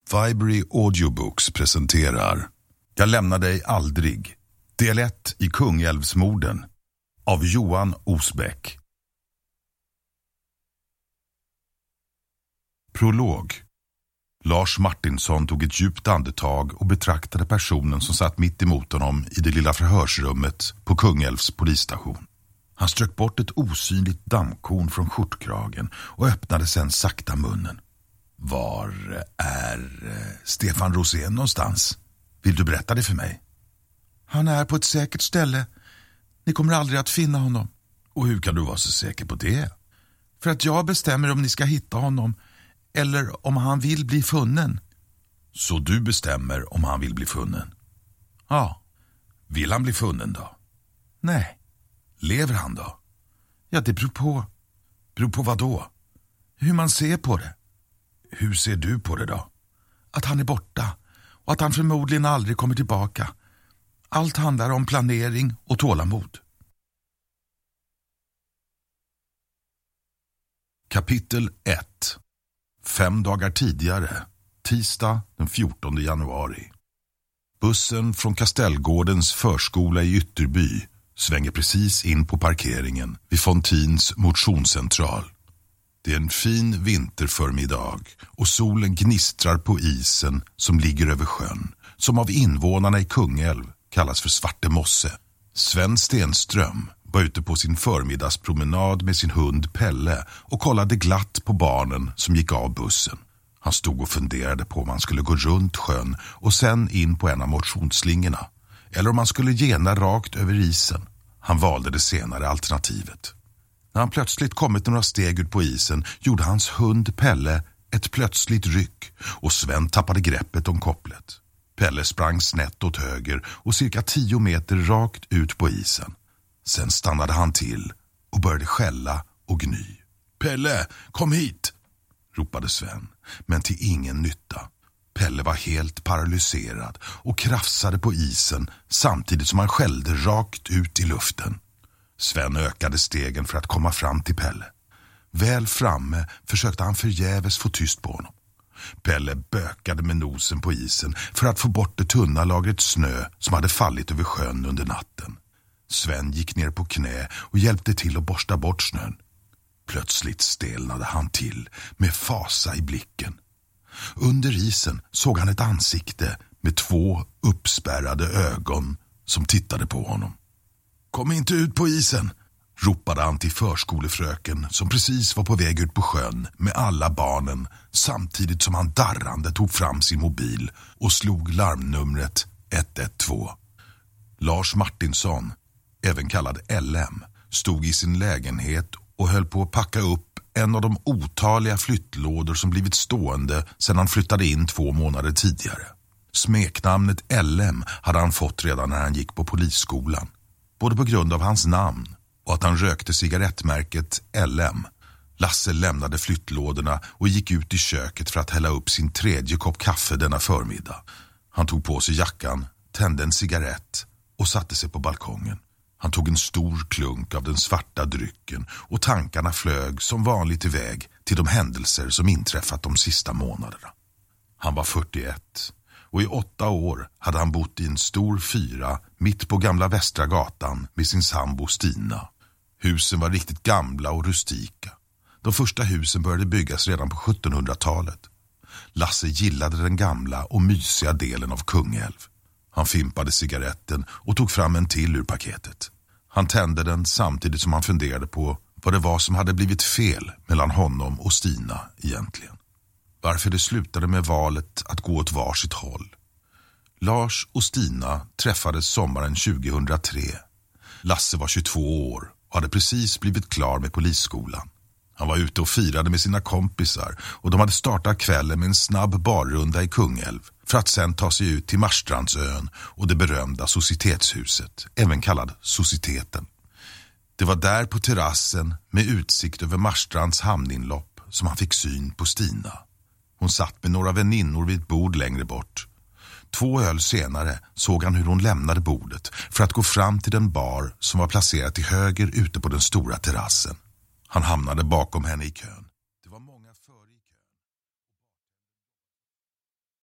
Vibrary Audiobooks presenterar Jag lämnar dig aldrig. Del 1 i Kungälvsmorden av Johan Osbeck. Prolog. Lars Martinsson tog ett djupt andetag och betraktade personen som satt mitt emot honom i det lilla förhörsrummet på Kungälvs polisstation. Han strök bort ett osynligt dammkorn från skjortkragen och öppnade sedan sakta munnen. Var är Stefan Rosén någonstans? Vill du berätta det för mig? Han är på ett säkert ställe. Ni kommer aldrig att finna honom. Och hur kan du vara så säker på det? För att jag bestämmer om ni ska hitta honom eller om han vill bli funnen. Så du bestämmer om han vill bli funnen? Ja. Vill han bli funnen då? Nej. Lever han då? Ja, det beror på. Beror på vad då? Hur man ser på det. Hur ser du på det då? Att han är borta och att han förmodligen aldrig kommer tillbaka. Allt handlar om planering och tålamod. Kapitel 1. 5 dagar tidigare, tisdag den 14 januari. Bussen från Kastellgårdens förskola i Ytterby svänger precis in på parkeringen vid Fontins motionscentral. Det är en fin vinterförmiddag och solen gnistrar på isen som ligger över sjön, som av invånarna i Kungälv kallas för Svarte Mosse. Sven Stenström var ute på sin förmiddagspromenad med sin hund Pelle och kollade glatt på barnen som gick av bussen. Han stod och funderade på om han skulle gå runt sjön och sen in på en av motionsslingorna, eller om han skulle gena rakt över isen. Han valde det senare alternativet. När han plötsligt kommit några steg ut på isen gjorde hans hund Pelle ett plötsligt ryck och Sven tappade greppet om kopplet. Pelle sprang snett åt höger och cirka 10 meter rakt ut på isen. Sen stannade han till och började skälla och gny. Pelle, kom hit! Ropade Sven, men till ingen nytta. Pelle var helt paralyserad och krafsade på isen samtidigt som han skällde rakt ut i luften. Sven ökade stegen för att komma fram till Pelle. Väl framme försökte han förgäves få tyst på honom. Pelle bökade med nosen på isen för att få bort det tunna lagret snö som hade fallit över sjön under natten. Sven gick ner på knä och hjälpte till att borsta bort snön. Plötsligt stelnade han till med fasa i blicken. Under isen såg han ett ansikte med 2 uppspärrade ögon som tittade på honom. Kom inte ut på isen, ropade han till förskolefröken som precis var på väg ut på sjön med alla barnen samtidigt som han darrande tog fram sin mobil och slog larmnumret 112. Lars Martinsson, även kallad LM, stod i sin lägenhet och höll på att packa upp en av de otaliga flyttlådor som blivit stående sedan han flyttade in 2 månader tidigare. Smeknamnet LM hade han fått redan när han gick på polisskolan, både på grund av hans namn och att han rökte cigarettmärket LM. Lasse lämnade flyttlådorna och gick ut i köket för att hälla upp sin 3:e kopp kaffe denna förmiddag. Han tog på sig jackan, tände en cigarett och satte sig på balkongen. Han tog en stor klunk av den svarta drycken och tankarna flög som vanligt iväg till de händelser som inträffat de sista månaderna. Han var 41 och i 8 år hade han bott i en stor 4 mitt på Gamla Västra gatan med sin sambo Stina. Husen var riktigt gamla och rustika. De första husen började byggas redan på 1700-talet. Lasse gillade den gamla och mysiga delen av Kungälv. Han fimpade cigaretten och tog fram en till ur paketet. Han tände den samtidigt som han funderade på vad det var som hade blivit fel mellan honom och Stina egentligen. Varför det slutade med valet att gå åt varsitt håll. Lars och Stina träffades sommaren 2003. Lasse var 22 år och hade precis blivit klar med polisskolan. Han var ute och firade med sina kompisar och de hade startat kvällen med en snabb barrunda i Kungälv för att sen ta sig ut till Marstrandsön och det berömda Societetshuset, även kallad Societeten. Det var där på terrassen med utsikt över Marstrands hamninlopp som han fick syn på Stina. Hon satt med några väninnor vid ett bord längre bort. 2 öl senare såg han hur hon lämnade bordet för att gå fram till den bar som var placerad till höger ute på den stora terrassen. Han hamnade bakom henne i kön.